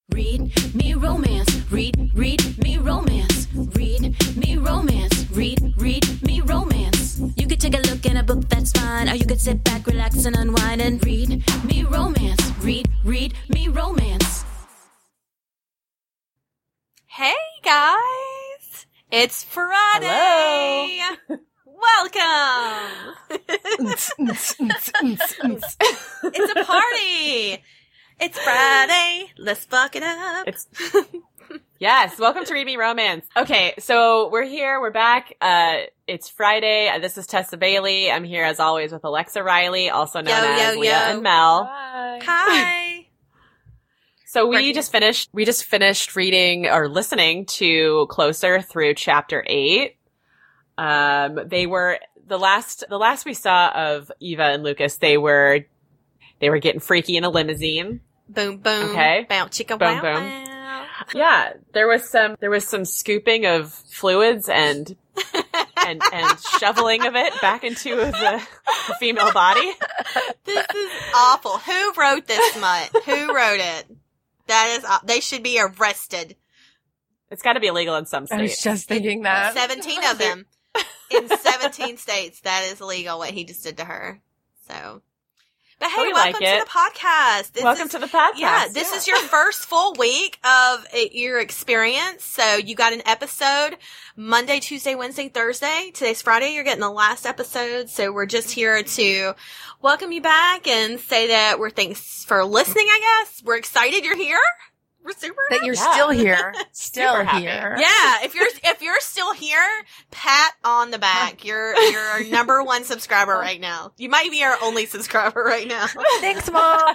Read me romance. Read me romance. Read me romance. Read me romance. You could take a look in a book, that's fine. Or you could sit back, relax, and unwind and read me romance. Read me romance. Hey guys, it's Friday. Hello. Welcome. It's a party. It's Friday. Let's fuck it up. Yes, welcome to Read Me Romance. Okay, so we're here. We're back. It's Friday. This is Tessa Bailey. I'm here as always with Alexa Riley, also known as Leah and Mel. Hi. So we just finished reading or listening to Closer through chapter 8. They were the last we saw of Eva and Lucas. They were getting freaky in a limousine. Boom, boom. Okay. Bow, chicka, Boom, wow, boom. wow. Yeah, there was some scooping of fluids and shoveling of it back into the female body. This is awful. Who wrote this smut? Who wrote it? That is, they should be arrested. It's got to be illegal in some states. I was just thinking that. 17 of them. In 17 states, that is illegal, what he just did to her. So. But hey, We welcome like to it. the podcast. Welcome to the podcast. Yeah, this is your first full week of your experience. So you got an episode Monday, Tuesday, Wednesday, Thursday. Today's Friday. You're getting the last episode. So we're just here to welcome you back and say that thanks for listening, I guess. We're excited you're here. We're super That happy. you're still here. Still Super happy. here. Yeah, if you're still here, pat on the back. You're our number one subscriber right now. You might be our only subscriber right now. Thanks, Mom.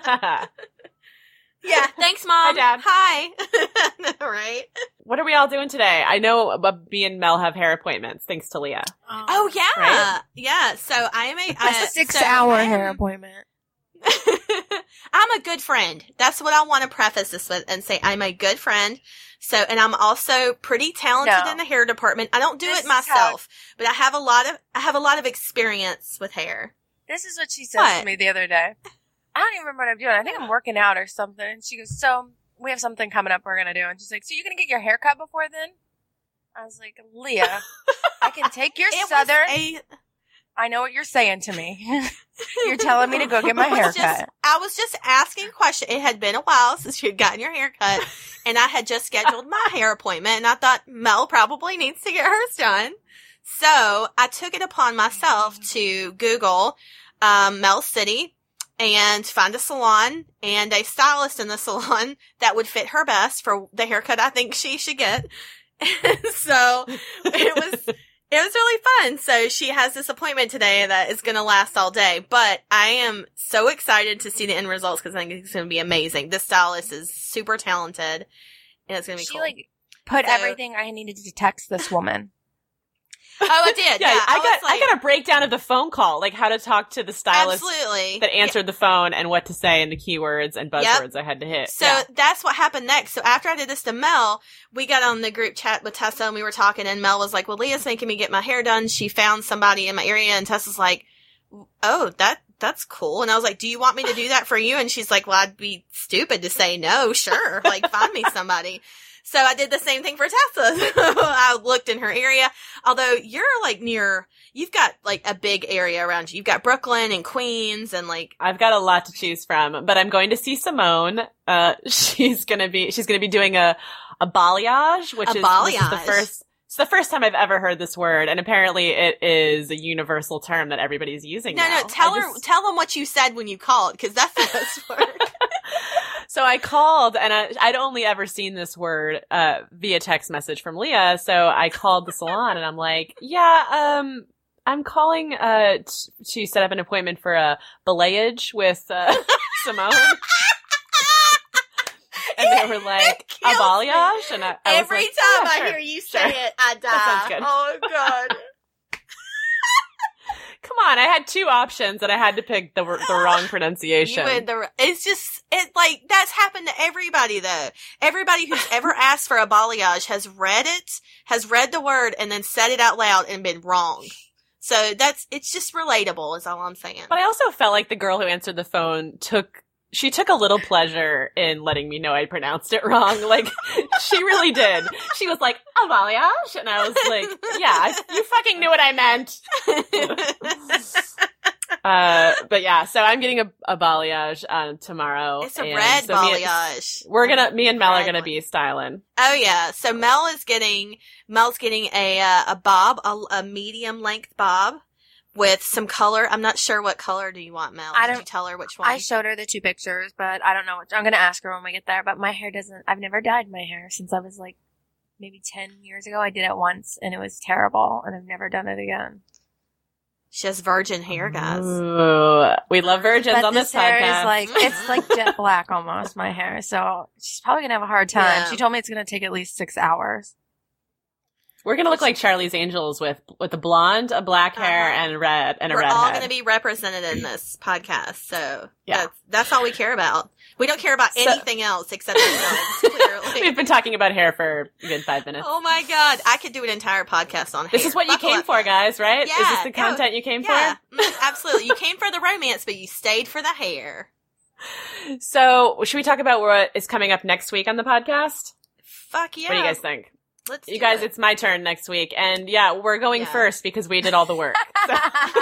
Yeah, thanks, Mom. Hi, Dad. Hi. All right. What are we all doing today? I know me and Mel have hair appointments, thanks to Leah. Oh yeah, Right? yeah. So I am a A 6-hour hair appointment. I'm a good friend. That's what I want to preface this with and say I'm a good friend. So, and I'm also pretty talented No. in the hair department. I don't do This it is how- myself, but I have a lot of experience with hair. This is what she said What? to me the other day. I don't even remember what I'm doing. I think I'm working out or something. And she goes, so we have something coming up we're going to do. And she's like, so you're going to get your hair cut before then? I was like, Leah, I can take your It Southern. was I know what you're saying to me. You're telling me to go get my hair cut. I was just asking a question. It had been a while since you had gotten your hair cut, and I had just scheduled my hair appointment, and I thought Mel probably needs to get hers done. So I took it upon myself to Google Mel City and find a salon and a stylist in the salon that would fit her best for the haircut I think she should get. So it was really fun. So she has this appointment today that is going to last all day, but I am so excited to see the end results because I think it's going to be amazing. This stylist is super talented and it's going to be She cool. put So- everything I needed to text this woman. Oh, I did. Yeah, I got a breakdown of the phone call, like how to talk to the stylist absolutely that answered the phone and what to say and the keywords and buzzwords I had to hit. So Yeah. that's what happened next. So after I did this to Mel, we got on the group chat with Tessa and we were talking and Mel was like, well, Leah's making me get my hair done. She found somebody in my area and Tessa's like, oh, that's cool. And I was like, do you want me to do that for you? And she's like, well, I'd be stupid to say no. Sure. Like find me somebody. So I did the same thing for Tessa. I looked in her area. Although you're like you've got like a big area around you. You've got Brooklyn and Queens and like. I've got a lot to choose from, but I'm going to see Simone. She's gonna be doing a balayage, which is the first time I've ever heard this word, and apparently it is a universal term that everybody's using now. No, tell them what you said when you called, because that's the best word. So I called, and I'd only ever seen this word via text message from Leah. So I called the salon, and I'm like, "Yeah, I'm calling to set up an appointment for a balayage with Simone." And they were like, "A balayage," and I Every was like, time "Yeah, I sure, hear you say sure." it, I die. That sounds good. Oh God. Come on, I had two options, and I had to pick the wrong pronunciation. It's like, that's happened to everybody though. Everybody who's ever asked for a balayage has read the word and then said it out loud and been wrong. So it's just relatable is all I'm saying. But I also felt like the girl who answered the phone she took a little pleasure in letting me know I pronounced it wrong. Like, she really did. She was like, a balayage? And I was like, yeah, you fucking knew what I meant. But yeah, so I'm getting a balayage tomorrow. It's a red balayage. Me and Mel are gonna be styling. Oh yeah. So Mel's getting a bob, a medium length bob with some color. I'm not sure what color do you want, Mel? Did you tell her which one? I showed her the 2 pictures, but I don't know which. I'm gonna ask her when we get there. But my hair I've never dyed my hair since I was like maybe 10 years ago. I did it once and it was terrible, and I've never done it again. She has virgin hair, guys. Ooh, we love virgins on this hair podcast. It's like jet black almost, my hair. So she's probably going to have a hard time. Yeah. She told me it's going to take at least 6 hours. We're gonna look like Charlie's Angels with a blonde, a black hair, and a red We're all going to be represented in this podcast. So yeah, that's all we care about. We don't care about anything else except ourselves, clearly. We've been talking about hair for a good 5 minutes. Oh my God. I could do an entire podcast on hair. This is what you came for, guys, right? Yeah. Is this the content you came for? Absolutely. You came for the romance, but you stayed for the hair. So, should we talk about what is coming up next week on the podcast? Fuck yeah. What do you guys think? Let's You guys, it's my turn next week. And yeah, we're going first because we did all the work. So.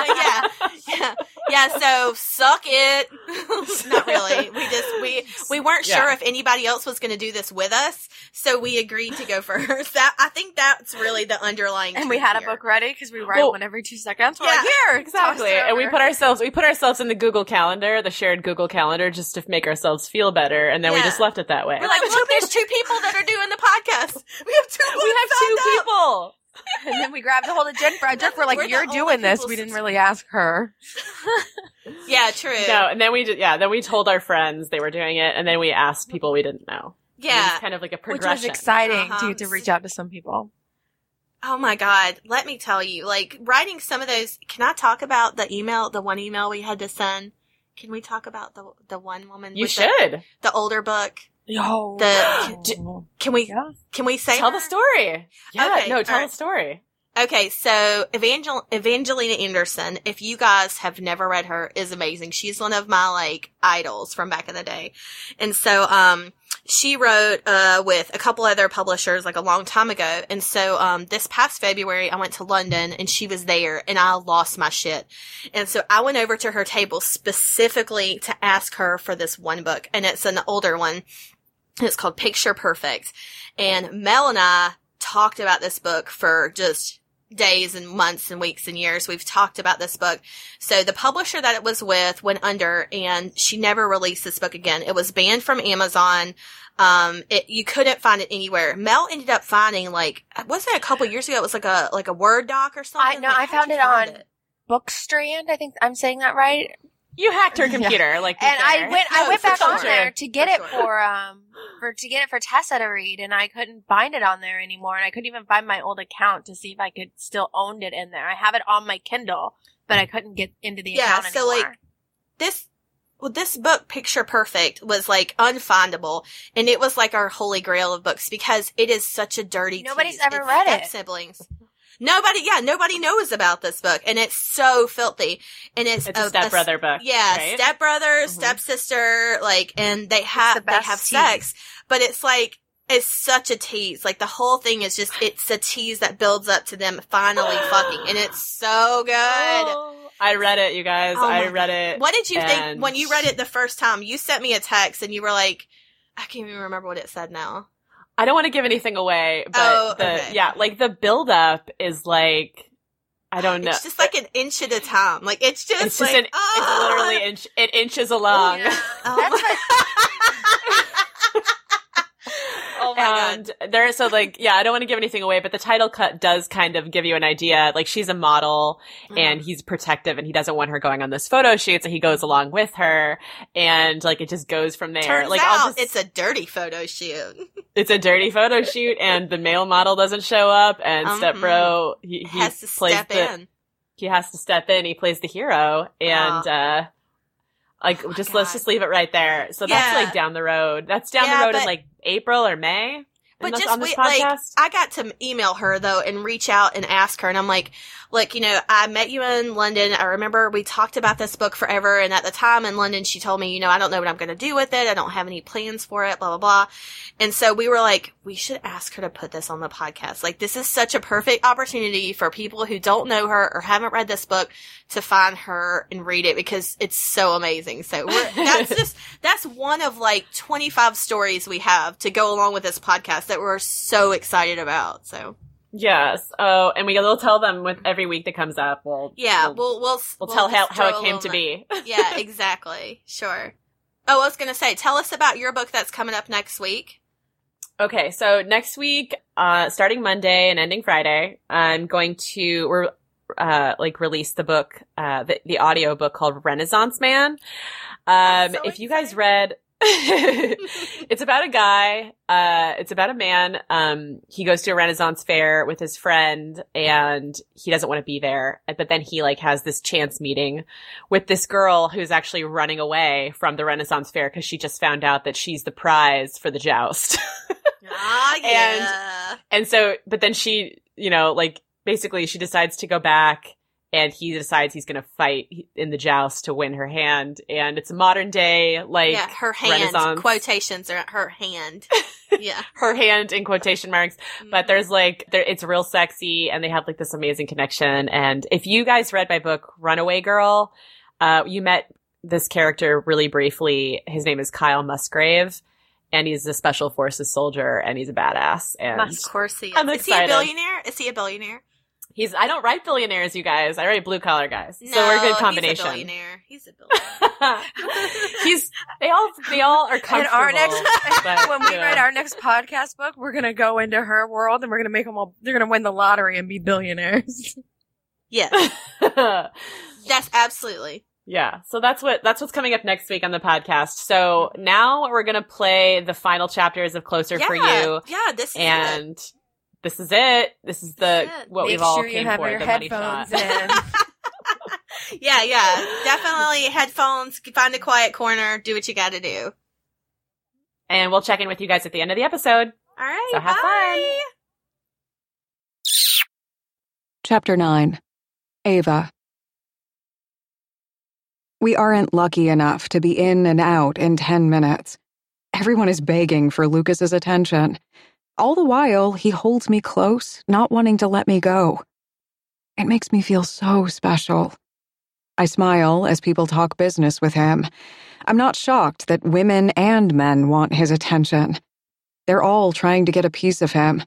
Yeah, so suck it. Not really. We weren't sure if anybody else was going to do this with us, so we agreed to go first. I think that's really the underlying. And we had a book ready because we write one every 2 seconds. We're like, here, exactly. And we put ourselves in the Google Calendar, the shared Google Calendar, just to make ourselves feel better. And then we just left it that way. We're like, look, there's 2 people that are doing the podcast. We have 2 people. And then we grabbed a hold of Jen Frederick. We're like, you're doing this. We didn't really ask her. Yeah, true. No, and then we told our friends they were doing it, and then we asked people we didn't know. Yeah. It was kind of like a progression. Which was exciting to get to reach out to some people. Oh my God. Let me tell you, like, writing some of those, can I talk about the one email we had to send? Can we talk about the one woman? You should. The older book. Yo. Can we say tell the story? Yeah, okay, tell the story. Okay, so Evangelina Anderson, if you guys have never read her, is amazing. She's one of my like idols from back in the day. And so she wrote with a couple other publishers like a long time ago. And so this past February I went to London and she was there and I lost my shit. And so I went over to her table specifically to ask her for this one book, and it's an older one. It's called Picture Perfect. And Mel and I talked about this book for just days and months and weeks and years. We've talked about this book. So the publisher that it was with went under and she never released this book again. It was banned from Amazon. You couldn't find it anywhere. Mel ended up finding wasn't it a couple years ago? It was like a Word doc or something. I found it on Bookstrand. I think I'm saying that right. You hacked her computer, I went back on there to get it for Tessa to read, and I couldn't find it on there anymore, and I couldn't even find my old account to see if I could still owned it in there. I have it on my Kindle, but I couldn't get into the account anymore. This book, Picture Perfect, was like unfindable, and it was like our holy grail of books because it is such a dirty. Nobody's ever read it. Siblings. Nobody knows about this book, and it's so filthy. And it's a stepbrother book. Yeah, right? stepbrother, stepsister, and they have sex, but it's such a tease. Like the whole thing is just it's a tease that builds up to them finally fucking, and it's so good. Oh, I read it, you guys. I read it. What did you think when you read it the first time? You sent me a text, and you were like, I can't even remember what it said now. I don't want to give anything away, but the build up is like, I don't know. It's just like an inch at a time. Like it's literally it inches along. Yeah. Oh my God. I don't want to give anything away, but the title cut does kind of give you an idea. Like she's a model and he's protective and he doesn't want her going on this photo shoot, so he goes along with her and it just goes from there. Turns out it's a dirty photo shoot. It's a dirty photo shoot and the male model doesn't show up and stepbro, he has to step in. He has to step in. He plays the hero and, let's just leave it right there. So that's down the road. That's down the road in April or May. But on this podcast? I got to email her though and reach out and ask her, and I'm like, look, I met you in London. I remember we talked about this book forever, and at the time in London, she told me, I don't know what I'm going to do with it. I don't have any plans for it, blah, blah, blah. And so we were like, we should ask her to put this on the podcast. Like, this is such a perfect opportunity for people who don't know her or haven't read this book to find her and read it, because it's so amazing. So that's one of like 25 stories we have to go along with this podcast that we're so excited about. So yes. Oh, and we'll tell them with every week that comes up. We'll tell how it came to be. Yeah, exactly. Sure. Oh, I was going to say, tell us about your book that's coming up next week. Okay, so next week, starting Monday and ending Friday, I'm going to release the book, the audio book called Renaissance Man. If you guys read, it's about a guy, it's about a man, he goes to a Renaissance fair with his friend and he doesn't want to be there, but then he has this chance meeting with this girl who's actually running away from the Renaissance fair because she just found out that she's the prize for the joust. Ah, yeah. And so, but then she, basically she decides to go back and he decides he's going to fight in the joust to win her hand. And it's a modern day, her hand, Renaissance. Quotations are her hand. Yeah. Her hand in quotation marks. But there's it's real sexy and they have this amazing connection. And if you guys read my book, Runaway Girl, you met this character really briefly. His name is Kyle Musgrave. And he's a special forces soldier, and he's a badass. And of course he is. I'm excited. Is he a billionaire? I don't write billionaires, you guys. I write blue collar guys. No, so we're a good combination. He's a billionaire. They all are comfortable. When we write our next podcast book, we're gonna go into her world and we're gonna make them all. They're gonna win the lottery and be billionaires. Yes. Yes, absolutely. Yeah, so that's what's coming up next week on the podcast. So now we're gonna play the final chapters of Closer for You. Yeah, this is it. This is what we've all came for. Your the headphones money shot. in. Yeah, definitely headphones. Find a quiet corner. Do what you got to do. And we'll check in with you guys at the end of the episode. All right. So have fun. Chapter 9. Ava. We aren't lucky enough to be in and out in 10 minutes. Everyone is begging for Lucas's attention. All the while, he holds me close, not wanting to let me go. It makes me feel so special. I smile as people talk business with him. I'm not shocked that women and men want his attention. They're all trying to get a piece of him.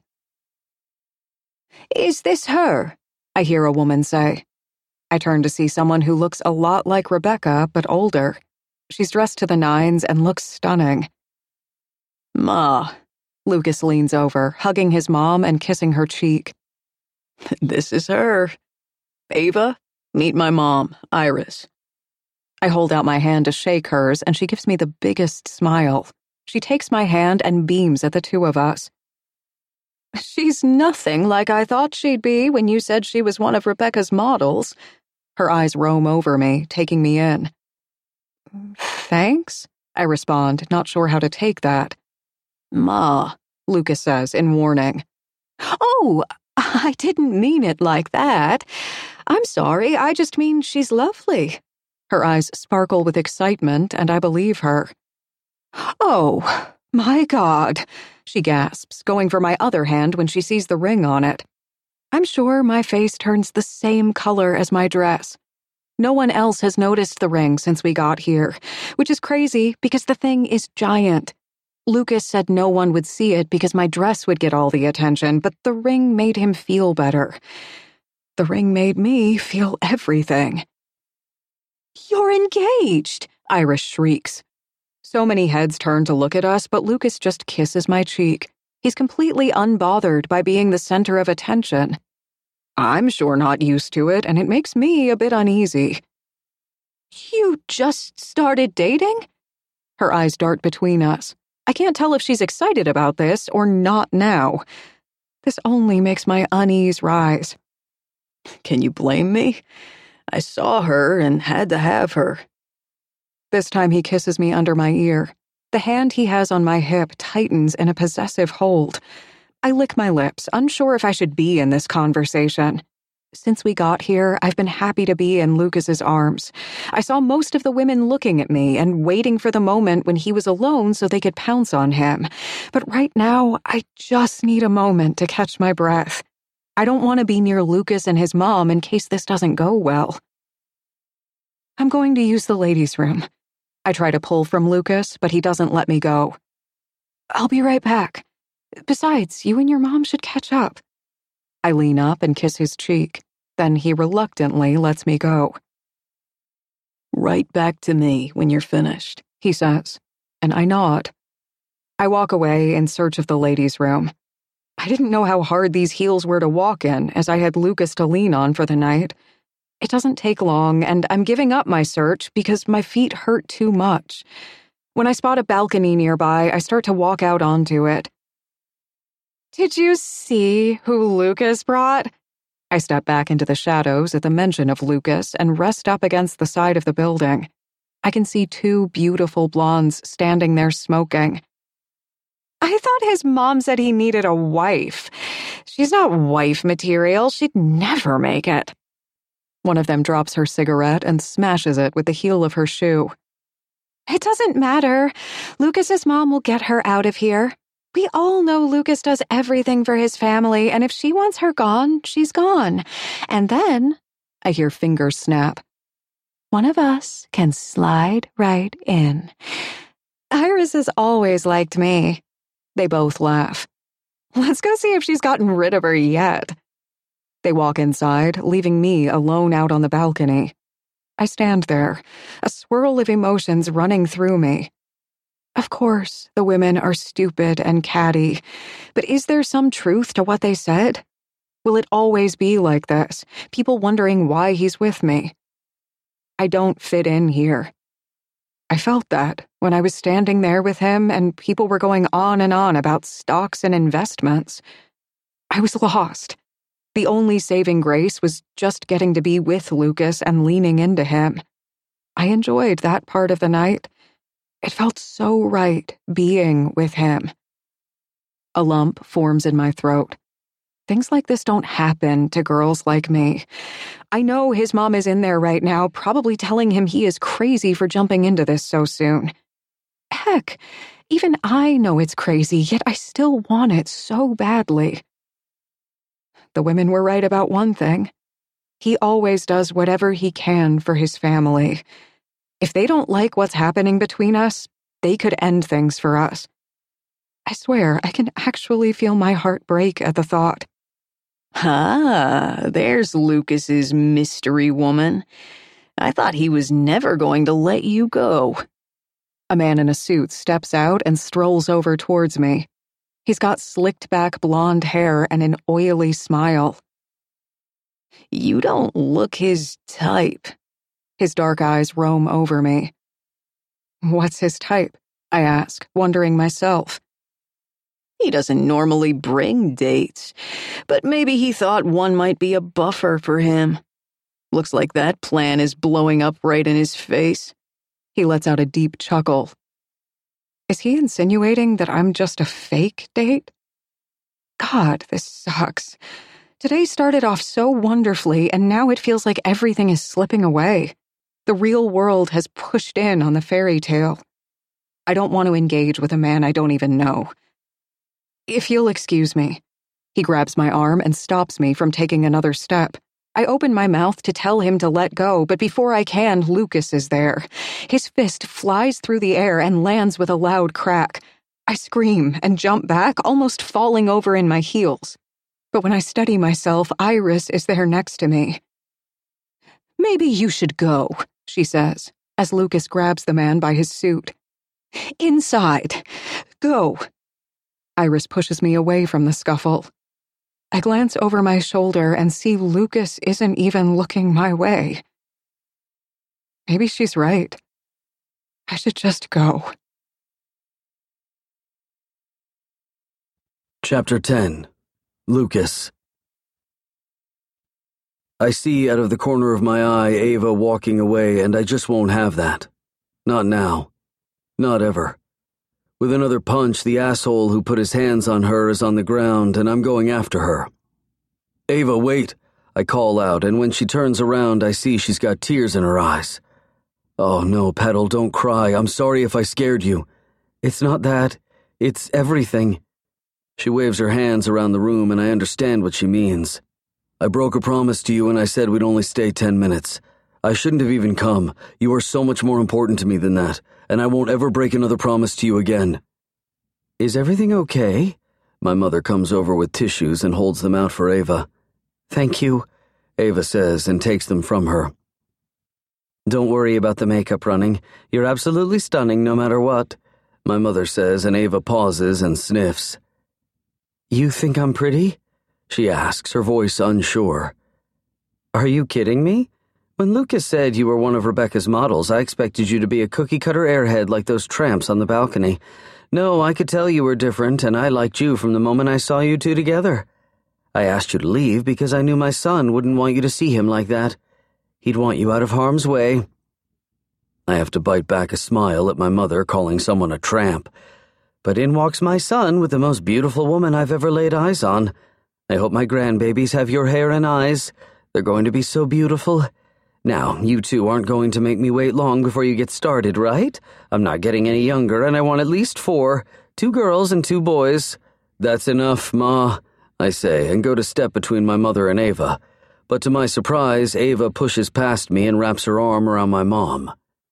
"Is this her?" I hear a woman say. I turn to see someone who looks a lot like Rebecca, but older. She's dressed to the nines and looks stunning. "Ma." Lucas leans over, hugging his mom and kissing her cheek. "This is her. Ava, meet my mom, Iris." I hold out my hand to shake hers, and she gives me the biggest smile. She takes my hand and beams at the two of us. "She's nothing like I thought she'd be when you said she was one of Rebecca's models." Her eyes roam over me, taking me in. "Thanks?" I respond, not sure how to take that. "Ma," Lucas says in warning. "Oh, I didn't mean it like that. I'm sorry, I just mean she's lovely." Her eyes sparkle with excitement, and I believe her. "Oh, my God," she gasps, going for my other hand when she sees the ring on it. I'm sure my face turns the same color as my dress. No one else has noticed the ring since we got here, which is crazy because the thing is giant. Lucas said no one would see it because my dress would get all the attention, but the ring made him feel better. The ring made me feel everything. "You're engaged!" Iris shrieks. So many heads turn to look at us, but Lucas just kisses my cheek. He's completely unbothered by being the center of attention. I'm sure not used to it, and it makes me a bit uneasy. "You just started dating?" Her eyes dart between us. I can't tell if she's excited about this or not now. This only makes my unease rise. "Can you blame me? I saw her and had to have her." This time he kisses me under my ear. The hand he has on my hip tightens in a possessive hold. I lick my lips, unsure if I should be in this conversation. Since we got here, I've been happy to be in Lucas's arms. I saw most of the women looking at me and waiting for the moment when he was alone so they could pounce on him. But right now, I just need a moment to catch my breath. I don't want to be near Lucas and his mom in case this doesn't go well. I'm going to use the ladies' room. I try to pull from Lucas, but he doesn't let me go. I'll be right back. Besides, you and your mom should catch up. I lean up and kiss his cheek. Then he reluctantly lets me go. Right back to me when you're finished, he says, and I nod. I walk away in search of the ladies' room. I didn't know how hard these heels were to walk in, as I had Lucas to lean on for the night. It doesn't take long, and I'm giving up my search because my feet hurt too much. When I spot a balcony nearby, I start to walk out onto it. Did you see who Lucas brought? I step back into the shadows at the mention of Lucas and rest up against the side of the building. I can see two beautiful blondes standing there smoking. I thought his mom said he needed a wife. She's not wife material. She'd never make it. One of them drops her cigarette and smashes it with the heel of her shoe. It doesn't matter. Lucas's mom will get her out of here. We all know Lucas does everything for his family, and if she wants her gone, she's gone. And then, I hear fingers snap. One of us can slide right in. Iris has always liked me. They both laugh. Let's go see if she's gotten rid of her yet. They walk inside, leaving me alone out on the balcony. I stand there, a swirl of emotions running through me. Of course, the women are stupid and catty, but is there some truth to what they said? Will it always be like this, people wondering why he's with me? I don't fit in here. I felt that when I was standing there with him and people were going on and on about stocks and investments. I was lost. The only saving grace was just getting to be with Lucas and leaning into him. I enjoyed that part of the night. It felt so right being with him. A lump forms in my throat. Things like this don't happen to girls like me. I know his mom is in there right now, probably telling him he is crazy for jumping into this so soon. Heck, even I know it's crazy, yet I still want it so badly. The women were right about one thing. He always does whatever he can for his family. If they don't like what's happening between us, they could end things for us. I swear, I can actually feel my heart break at the thought. There's Lucas's mystery woman. I thought he was never going to let you go. A man in a suit steps out and strolls over towards me. He's got slicked back blonde hair and an oily smile. You don't look his type. His dark eyes roam over me. What's his type? I ask, wondering myself. He doesn't normally bring dates, but maybe he thought one might be a buffer for him. Looks like that plan is blowing up right in his face. He lets out a deep chuckle. Is he insinuating that I'm just a fake date? God, this sucks. Today started off so wonderfully, and now it feels like everything is slipping away. The real world has pushed in on the fairy tale. I don't want to engage with a man I don't even know. If you'll excuse me. He grabs my arm and stops me from taking another step. I open my mouth to tell him to let go, but before I can, Lucas is there. His fist flies through the air and lands with a loud crack. I scream and jump back, almost falling over in my heels. But when I steady myself, Iris is there next to me. Maybe you should go, she says, as Lucas grabs the man by his suit. Inside. Go. Iris pushes me away from the scuffle. I glance over my shoulder and see Lucas isn't even looking my way. Maybe she's right. I should just go. Chapter 10. Lucas. I see out of the corner of my eye Ava walking away, and I just won't have that. Not now. Not ever. With another punch, the asshole who put his hands on her is on the ground, and I'm going after her. Ava, wait, I call out, and when she turns around, I see she's got tears in her eyes. Oh no, Petal, don't cry. I'm sorry if I scared you. It's not that. It's everything. She waves her hands around the room, and I understand what she means. I broke a promise to you, and I said we'd only stay 10 minutes. I shouldn't have even come. You are so much more important to me than that, and I won't ever break another promise to you again. Is everything okay? My mother comes over with tissues and holds them out for Ava. Thank you, Ava says and takes them from her. Don't worry about the makeup running. You're absolutely stunning no matter what, my mother says, and Ava pauses and sniffs. You think I'm pretty? She asks, her voice unsure. Are you kidding me? When Lucas said you were one of Rebecca's models, I expected you to be a cookie-cutter airhead like those tramps on the balcony. No, I could tell you were different, and I liked you from the moment I saw you two together. I asked you to leave because I knew my son wouldn't want you to see him like that. He'd want you out of harm's way. I have to bite back a smile at my mother calling someone a tramp. But in walks my son with the most beautiful woman I've ever laid eyes on. I hope my grandbabies have your hair and eyes. They're going to be so beautiful. Now, you two aren't going to make me wait long before you get started, right? I'm not getting any younger, and I want at least 4. 2 girls and 2 boys. That's enough, Ma, I say, and go to step between my mother and Ava. But to my surprise, Ava pushes past me and wraps her arm around my mom.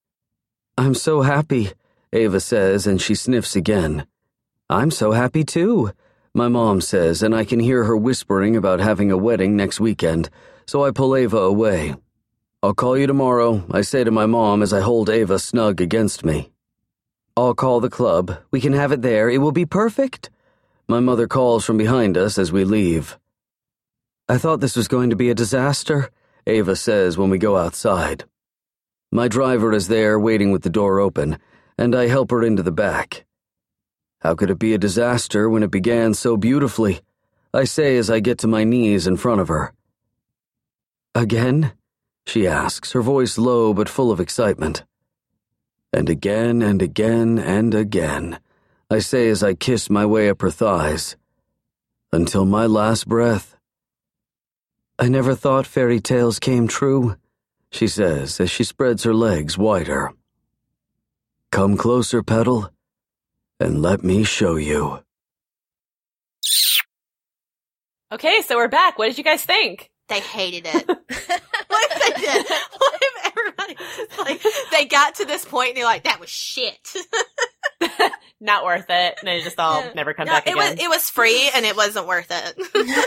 I'm so happy, Ava says, and she sniffs again. I'm so happy too, my mom says, and I can hear her whispering about having a wedding next weekend, so I pull Ava away. I'll call you tomorrow, I say to my mom as I hold Ava snug against me. I'll call the club. We can have it there. It will be perfect. My mother calls from behind us as we leave. I thought this was going to be a disaster, Ava says when we go outside. My driver is there waiting with the door open, and I help her into the back. How could it be a disaster when it began so beautifully? I say as I get to my knees in front of her. Again? She asks, her voice low but full of excitement. And again and again and again, I say as I kiss my way up her thighs. Until my last breath. I never thought fairy tales came true, she says as she spreads her legs wider. Come closer, Petal, and let me show you. Okay, so we're back. What did you guys think? They hated it. What if they did? What if everybody just like, they got to this point and they're like, that was shit. Not worth it. And they just all never come back again. It was free and it wasn't worth it.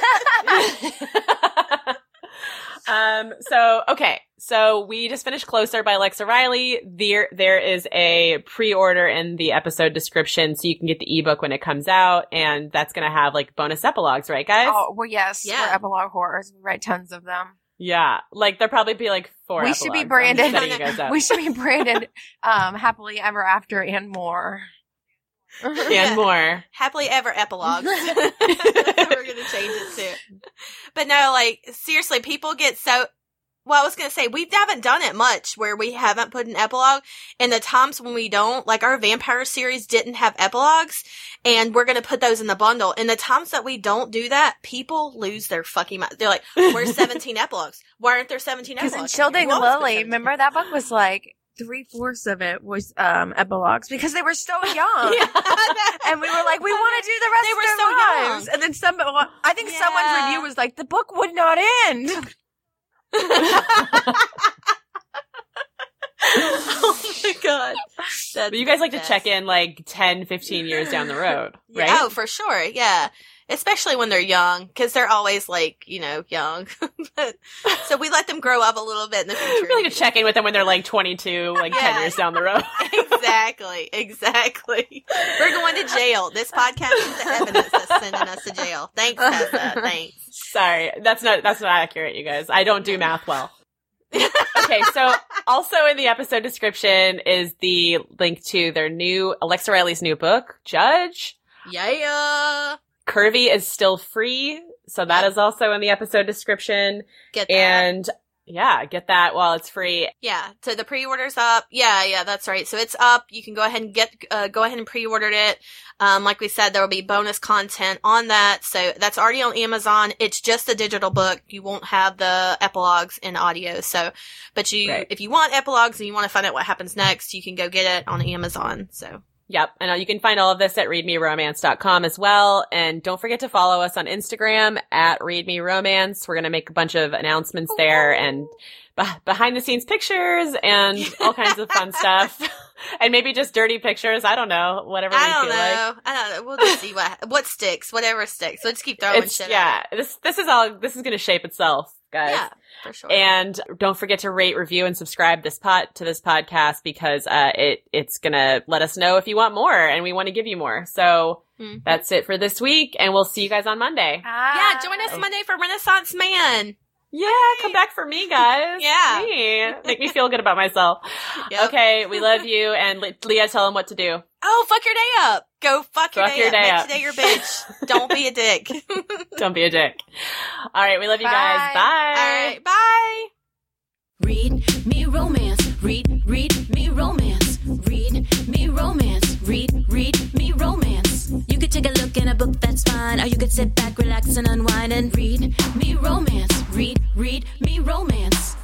So we just finished Closer by Alexa Riley. There is a pre-order in the episode description so you can get the ebook when it comes out, and that's going to have like bonus epilogues, right guys? Oh, well, yes. Yeah. We're epilogue horrors. We write tons of them. Yeah. Like there'll probably be like 4 We epilogues. should be branded. We should be branded Happily Ever After and More. And more. Happily Ever epilogues. We're going to change it too. But no, like, seriously, people get so... Well, I was going to say, we haven't done it much where we haven't put an epilogue. And the times when we don't, like our vampire series didn't have epilogues, and we're going to put those in the bundle. And the times that we don't do that, people lose their fucking mind. They're like, where's 17 epilogues? Why aren't there 17 epilogues? Because in Shielding Lily, remember that book was like 3/4 of it was epilogues because they were so young. And we were like, we want to do the rest They of were their so lives. young. And then I think someone's review was like, the book would not end. Oh my god. But you guys like to check in like 10, 15 years down the road, right? Oh, for sure. Yeah. Especially when they're young, because they're always like, young. So we let them grow up a little bit in the future. We like to check in with them when they're like 22, like 10 years down the road. Exactly. We're going to jail. This podcast is the evidence that's sending us to jail. Thanks, Tessa. Thanks. Sorry, that's not accurate, you guys. I don't do math well. Okay, so also in the episode description is the link to their new Alexa Riley's new book, Judge. Yeah. Curvy is still free, so that is also in the episode description. Get that. And get that while it's free. Yeah, so the pre-order's up. Yeah, that's right. So it's up. You can go ahead and pre-order it. Like we said, there will be bonus content on that. So that's already on Amazon. It's just a digital book. You won't have the epilogues in audio. So, but if you want epilogues and you want to find out what happens next, you can go get it on Amazon. So. Yep. And you can find all of this at readmeromance.com as well. And don't forget to follow us on Instagram at readmeromance. We're going to make a bunch of announcements there and behind the scenes pictures and all kinds of fun stuff. And maybe just dirty pictures. I don't know. Whatever we feel like. I don't know. We'll just see what sticks, whatever sticks. We'll just keep throwing shit at it. This is going to shape itself, guys. Yeah, for sure. And don't forget to rate, review, and subscribe to this podcast because it's gonna let us know if you want more, and we want to give you more. So that's it for this week, and we'll see you guys on Monday. Yeah, join us Monday for Renaissance Man. Yeah, come back for me, guys. Yeah. Make me feel good about myself. Yep. Okay, we love you, and Leah, tell them what to do. Oh, fuck your day up. Go fuck your day up. Make up. today your bitch. Don't be a dick. Don't be a dick. All right, we love you guys. Bye. All right, bye. Read me romance. Read me romance. Read me romance. Read me romance. You could take a look in a book, that's fine. Or you could sit back, relax, and unwind and read me romance. Read me romance.